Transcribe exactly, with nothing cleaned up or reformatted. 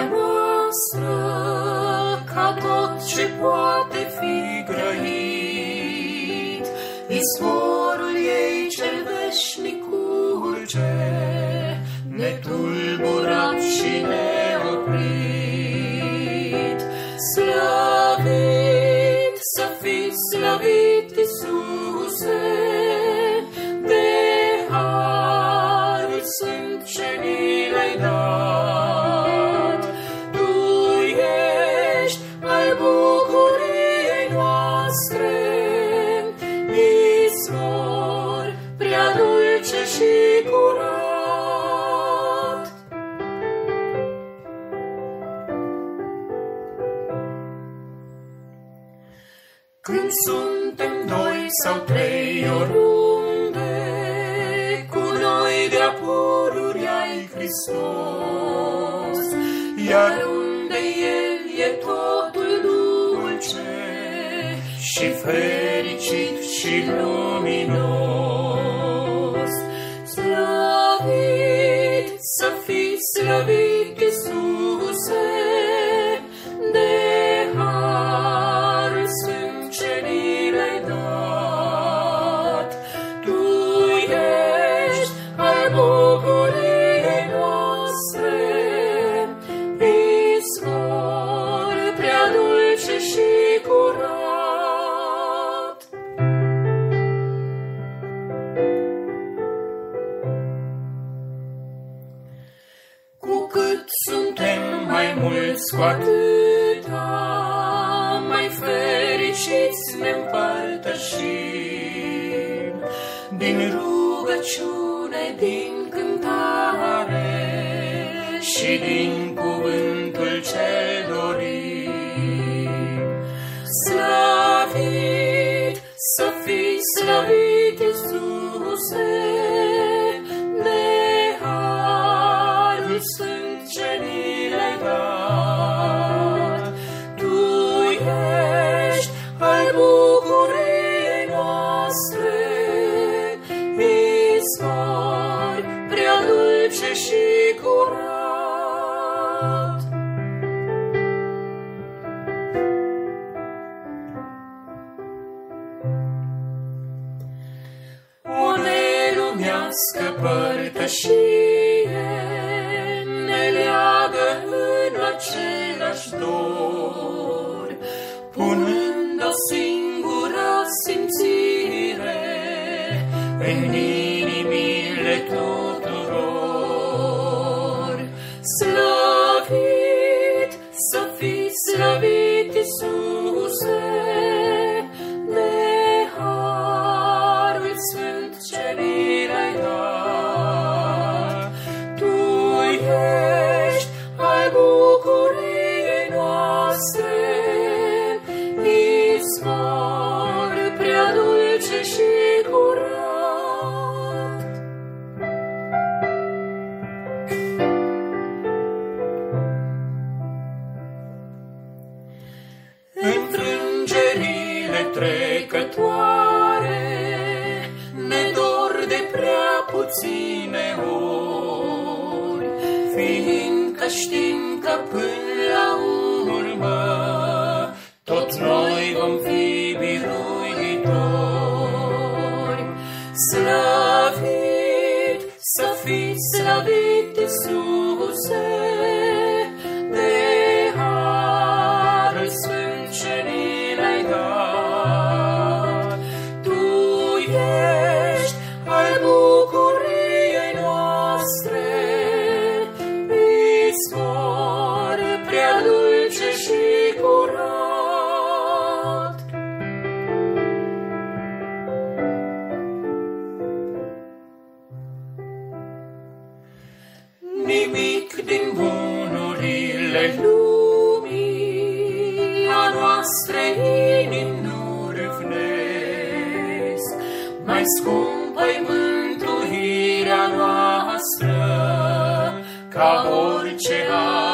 noastră, ca tot ce poate fi grăit, izvorul ei cel veșnic curge, netulburat și neoprit. Slăvit să fiți, slăvit, Iisuse, de harul sfânt ce ni l-ai dat. Tu ești al bucuriei noastre, izvor prea dulce și curat. Când suntem doi sau trei oriunde, cu noi de-a pururi ai Hristos, iar unde El e totul dulce și fericit și luminos. Slăvit să fii, slăvit, Iisuse, de harul sfânt ce ni l-ai dat. Tu ești al bucuriei noastre, izvor prea dulce și curat. Cu cât suntem mai mulți, cu atâta mai fericiți ne împărtășim din rugăciune, din cântare și din cuvântul ce dorim. Slăvit să fii, slăvit, Iisuse, de harul sfânt ce ni l-ai dat. Tu ești al bucuriei noastre, izvor prea dulce și curat. O nelumească părtășie ne leagă în același dor, punând o singură simțire în inimile tuturor. Slăvit să fii, slăvit, Iisuse, de harul sfânt ce ni l-ai dat. Tu ești al bucuriei noastre, izvor prea dulce și curat. Înfrângerile trecătoare ne dor de prea puține ori, fiindcă știm că până la urmă tot noi vom fi biruitori. Slăvit să fii, slăvit, Iisuse, de harul sfânt ce ni l-ai dat. Tu ești al bucuriei noastre, izvor prea dulce și curat. Nimic din bunurile lumii a noastre inimi nu râvnesc, mai scumpă-i mântuirea noastră ca orice